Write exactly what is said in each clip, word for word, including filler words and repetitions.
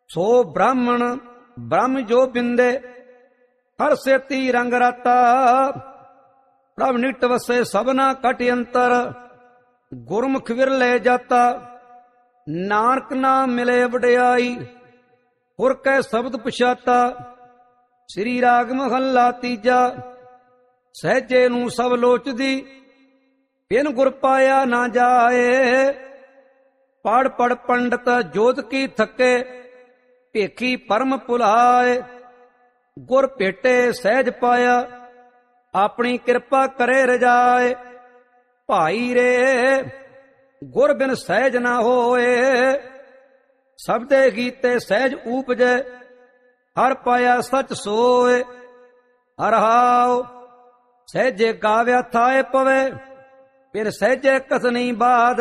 ਸੋ ਬ੍ਰਾਹਮਣ ਬ੍ਰਹਮ ਜੋ ਬਿੰਦੇ, ਹਰ ਸੇਤੀ ਰੰਗ ਰਾਤਾ। ਪ੍ਰਭ ਨਿਟ ਵਸੇ ਸਭਨਾ ਕਟ ਅੰਤਰ, ਗੁਰਮੁਖ ਵਿਰਲੇ ਜਾਤਾ। ਨਾਨਕ ਨਾਮ ਮਿਲੇ ਵਡਿਆਈ, ਹੁਰ ਕੈ ਸ਼ਬਦ ਪਛਾਤਾ। ਸ੍ਰੀ ਰਾਗ ਮਹੱਲਾ ਤੀਜਾ। ਸਹਿਜੇ ਨੂੰ ਸਭ ਲੋਚਦੀ, ਬਿਨ ਗੁਰ ਪਾਇਆ ਨਾ ਜਾਏ। ਪੜ ਪੜ ਪੰਡਤ ਜੋਤ ਕੀ ਥੱਕੇ, ਭੇਖੀ ਪਰਮ ਭੁਲਾਏ। ਗੁਰ ਭੇਟੇ ਸਹਿਜ ਪਾਇਆ, ਆਪਣੀ ਕਿਰਪਾ ਕਰੇ ਰਜਾਏ। ਭਾਈ ਰੇ ਗੁਰ ਬਿਨ ਸਹਿਜ ਨਾ ਹੋਏ, ਸਬਦੇ ਗੀਤੇ ਸਹਿਜ ਊਪਜੈ। ਹਰ ਪਾਇਆ ਸਚ ਸੋਏ, ਹਰਹਾਉ ਸਹਿਜੇ ਗਾਵਿਆ ਥਾਏ ਪਵੇ। ਫਿਰ ਸਹਿਜੇ ਕਥਨੀ ਬਾਦ,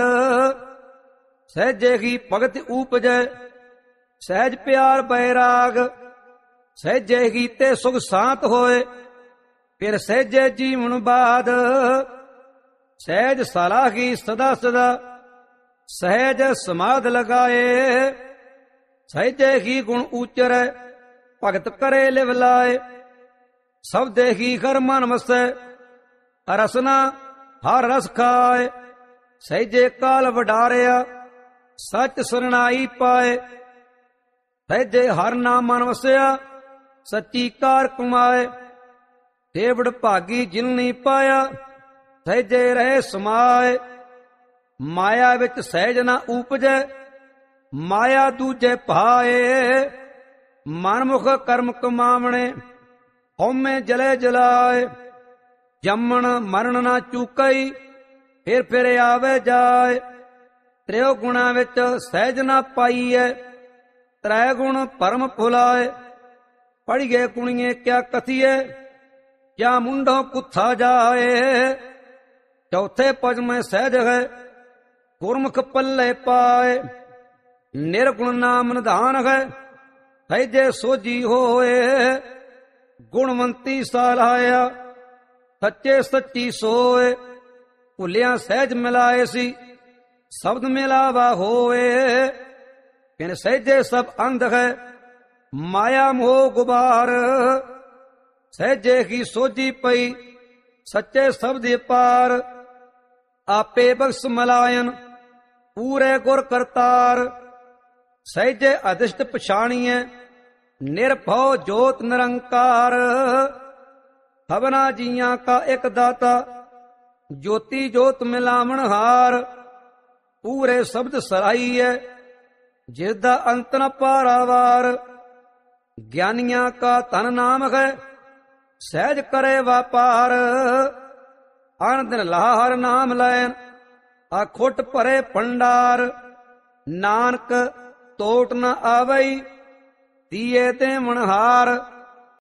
ਸਹਿਜੇ ਹੀ ਭਗਤ ਊਪਜੈ। ਸਹਿਜ ਪਿਆਰ ਬੈਰਾਗ, ਸਹਿਜੇ ਹੀ ਤੇ ਸੁਖ ਸ਼ਾਂਤ ਹੋਏ। ਫਿਰ ਸਹਿਜੇ ਜੀਵਨ ਬਾਦ, ਸਹਿਜ ਸਲਾਹੀ ਸਦਾ ਸਦਾ। ਸਹਿਜ ਸਮਾਧ ਲਗਾਏ, ਸਹਿਜੇ ਹੀ ਗੁਣ ਉਚਰੈ। ਭਗਤ ਕਰੇ ਲਿਵ ਲਾਏ, ਸਬਦੇ ਹੀ ਘਰ ਮਨ ਵਸੈ। ਰਸਨਾ ਹਰ ਰਸ ਖਾਏ, ਸਹਿਜੇ ਕਾਲ ਵਡਾਰਿਆ। ਸੱਚ ਸਰਣਾਈ ਪਾਏ, ਸਹਿਜੇ ਹਰ ਨਾਮ ਮਨ ਵਸਿਆ। ਸੱਚੀ ਕਾਰ ਕਮਾਏ, ਦੇਵੜ ਭਾਗੀ ਜਿਨ ਨਹੀਂ ਪਾਇਆ। ਸਹਿਜੇ ਰਹੇ ਸਮਾਏ, ਮਾਇਆ ਵਿੱਚ ਸਹਿਜ ਨਾ ਊਪਜੈ। ਮਾਇਆ ਦੂਜੇ ਭਾਏ, ਮਨਮੁਖ ਕਰਮ ਕਮਾਵਣੇ। ਹਉਮੈ ਜਲੇ ਜਲਾਏ, ਜੰਮਣ ਮਰਨ ਨਾ ਚੂਕਈ। ਫਿਰ ਫਿਰ ਆਵੇ ਜਾਏ, ਤ੍ਰਿਓ ਗੁਣਾ ਵਿੱਚ ਸਹਿਜ ਨਾ ਪਾਈਐ। ਤ੍ਰੈ ਗੁਣ ਪਰਮ ਭੁਲਾਏ, ਪੜੀਏ ਕੁਣੀਏ ਕਿਆ ਕਥੀਏ। ਜਾਂ ਮੁੰਡੋਂ ਕੁੱਥਾ ਜਾਏ, ਚੌਥੇ ਪਜਮੇ ਸਹਿਜ ਹੈ। ਗੁਰਮੁਖ ਪੱਲੇ ਪਾਏ, ਨਿਰਗੁਣ ਨਾਮ ਨਿਧਾਨ ਹੈ। ਸਹਿਜੇ ਸੋਝੀ ਹੋਏ, ਗੁਣਵੰਤੀ ਸਲਾਇਆ। ਸੱਚੇ ਸੱਚੀ ਸੋਏ, ਭੁੱਲਿਆ ਸਹਿਜ ਮਿਲਾਏ ਸੀ। ਸ਼ਬਦ ਮਿਲਾਵਾ ਹੋਏ, ਕਿਨ ਸਹਿਜੇ ਸਭ ਅੰਧ ਹੈ। ਮਾਇਆ ਮੋਹ ਗੁਬਾਰ, ਸਹਿਜੇ ਹੀ ਸੋਝੀ ਪਈ। ਸੱਚੇ ਸ਼ਬਦ ਪਾਰ, ਆਪੇ ਬਖਸ਼ ਮਲਾਇਨ। ਪੂਰੇ ਗੁਰ ਕਰਤਾਰ, ਸਹਿਜੇ ਅਦਿਸ਼ਟ ਪਛਾਣੀਐ। ਨਿਰਭਉ ਜੋਤ ਨਿਰੰਕਾਰ, ਸਭਨਾ ਜੀਆਂ ਕਾ ਇੱਕ ਦਾਤਾ। ਜੋਤੀ ਜੋਤ ਮਿਲਾਵਣ ਹਾਰ, ਪੂਰੇ ਸ਼ਬਦ ਸਰਾਈਐ। ਜਿਸ ਦਾ ਅੰਤ ਨ ਪਾਰਾਵਾਰ, ਗਿਆਨੀਆਂ ਕਾ ਧਨ ਨਾਮ ਹੈ। ਸਹਿਜ ਕਰੇ ਵਾਪਾਰ, ਅਨ ਦਿਨ ਲਾਹਰ ਨਾਮ ਲੈਨ। ਆ ਖੁੱਟ ਭਰੇ ਭੰਡਾਰ, ਨਾਨਕ ਤੋਟ ਨ ਆਵਈ। ਦੀਏ ਤੇ ਮਨਹਾਰ,